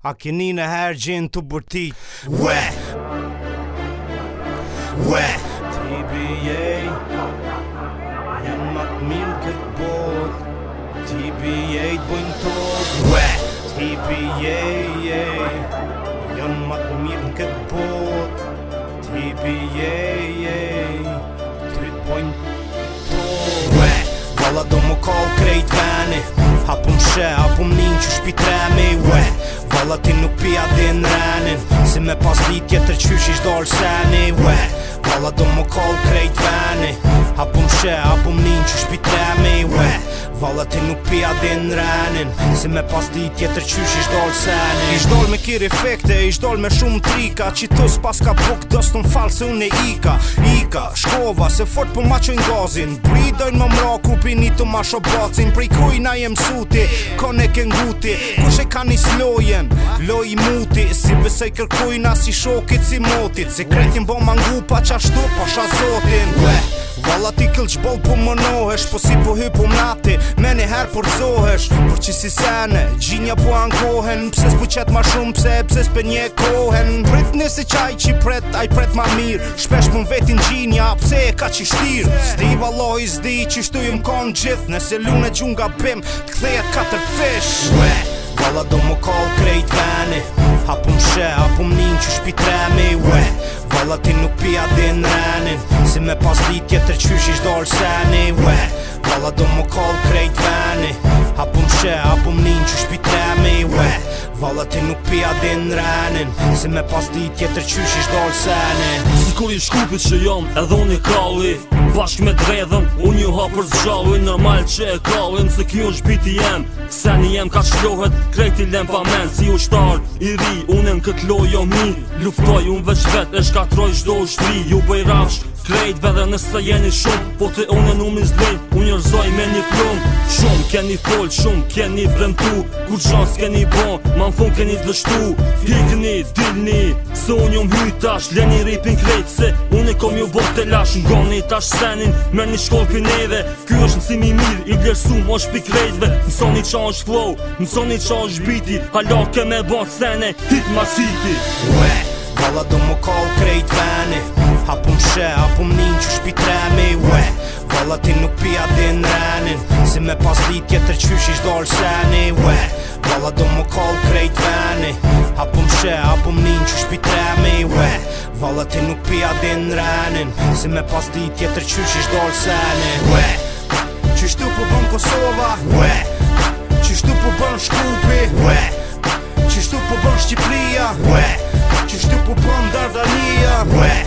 A keni në herë gjenë të bërtit Ue TBA Jam matë mirë këtë bot TBA t'bojnë tot TBA Jam matë mirë këtë bot TBA t'bojnë tot Valla do më kall krejt veni Hapum she, hapum nin që shpitremi Valla ti nuk pia din renin Si me pas dit tjetër qysh ish doll seni Valla do më kall krejt veni Hapum she, hapum nin që shpitremi Valla ti nuk pia din renin Si me pas dit tjetër qysh ish doll seni Ish doll me kir efekte, ish doll me shumë trika Qitos pas ka buk dos t'm fall se unë Ika shkova se fort po ma qojnë gazin Bridojnë më mraku pini të ma shobacin Prej kujna jem suti, kone ke nguti Kush e ka nis lojen, loj i muti Si besoj kërkujna si shokit si motit Sekretin bo mangu pa qashtu pa shazotin Valla ti këll qboll po mënohesh Po si po hypum nati, me një her përzohesh Por që si sene, gjinja po ankohen Pse s'pu qet ma shumë, pse s'pe një kohen Prit nëse qaj që pret, aj pret ma mirë Shpesh pun vetin gjinja, pse e ka që shtir Sti valloj zdi që shtu jëm kon gjith Nëse lune gjunga bim, t'kthejet 4 fish Valla do më kall krejt veni Hapum she, hapum nin që shpitremi Valla ti nuk pia din renin Si me pas dit tjetër qysh ish doll seni Valla do më kall krejt veni Hapum she, hapum nin që shpitremi Valla ti nuk pia din renin Si me pas dit tjetër qysh ish doll seni Sikur i shkupit që jam edhe unë i kalli Bashk me dredhen, unë ju hapër zgjalli Normal që e kallin se kjo është biti jem Seni jem ka shlohet, krejti lem pa men Si ushtar i ri, unë në këtë loj jo mi Luftoj unë veç vet, e shkatroj çdo ushtri Ju bëj rafsh, krejtve dhe nëse jeni shumë Po të unë nuk mi zlin, unë njërzoj me një plum Shumë keni fol, shumë keni vremtu Kur qas keni bon, ma në fund keni dështu Hikni, dilni, se unë jom hytash Leni ripin krejt se unë i kom ju bot të lash Ngoni tash senin, me një shkoll për neve Ky është nësimi mirë, i vlerësum është pi krejtve Mësoni qa është flow, mësoni qa është biti Hala ke me bon sene, hit ma city Valla do më kall krejt veni Hapum she, hapum nin që shpitremi Valla ti nuk pia din renin Si me pas dit tjetër qysh ish doll seni Valla do më kall krejt veni Hapum she, hapum nin që shpitremi Valla ti nuk pia din renin Si me pas dit tjetër qysh ish doll seni Qyshtu po bën Kosova Qyshtu po bën Shkupi Qyshtu po bën Shqipria Qyshtu po bën Dardania